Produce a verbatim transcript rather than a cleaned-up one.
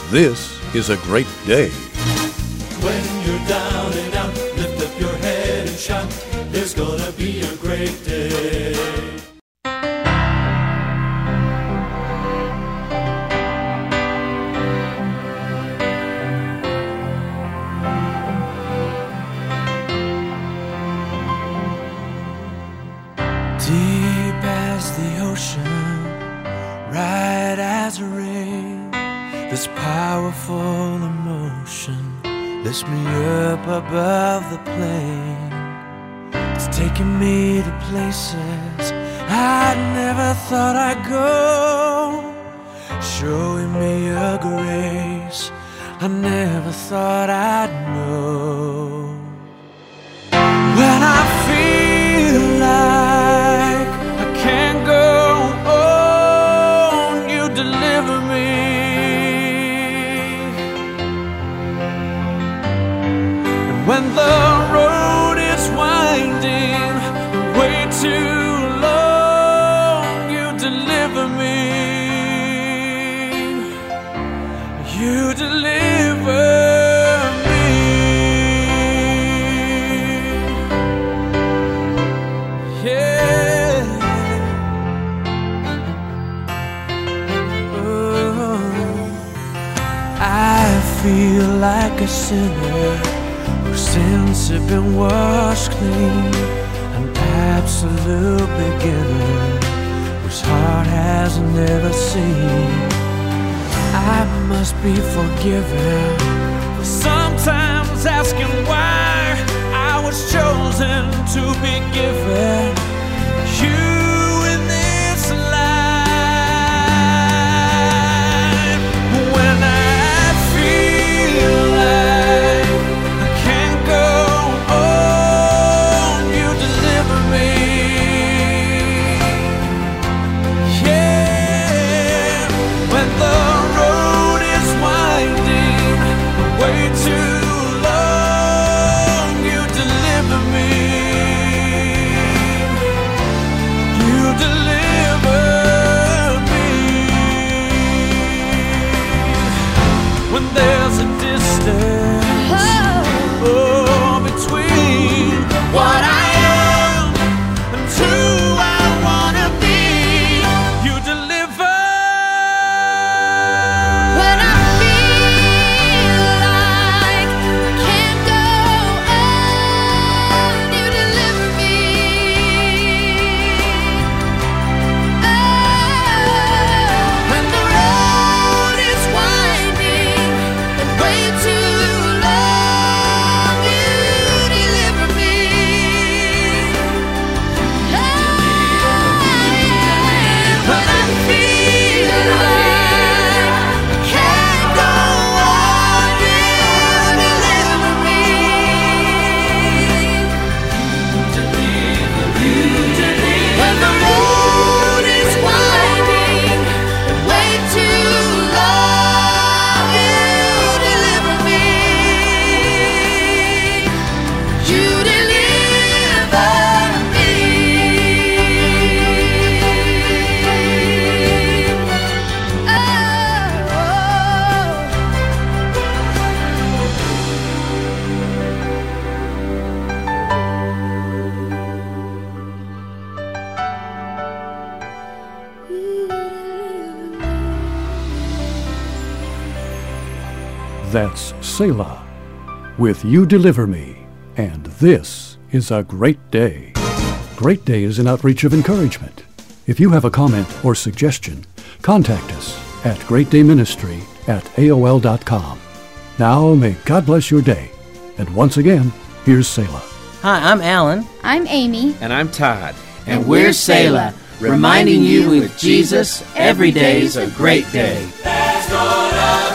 this is a great day. When you're down and out, lift up your head and shout, there's gonna be a great day. Deep as the ocean, right as rain, this powerful emotion lifts me up above the plain. It's taking me to places I never thought I'd go, showing me a grace I never thought I'd know. When I feel like I can't go on, you deliver me. And when the road is winding, way too long, you deliver me. You deliver feel like a sinner whose sins have been washed clean, an absolute beginner whose heart has never seen. I must be forgiven for sometimes asking why I was chosen to be given you in this life. When I That's Selah with You Deliver Me, and this is a great day. Great Day is an outreach of encouragement. If you have a comment or suggestion, contact us at great day ministry at A O L dot com. Now may God bless your day. And once again, here's Selah. Hi, I'm Alan. I'm Amy. And I'm Todd. And, and we're Selah, reminding you with Jesus, every day's a great day. There's gonna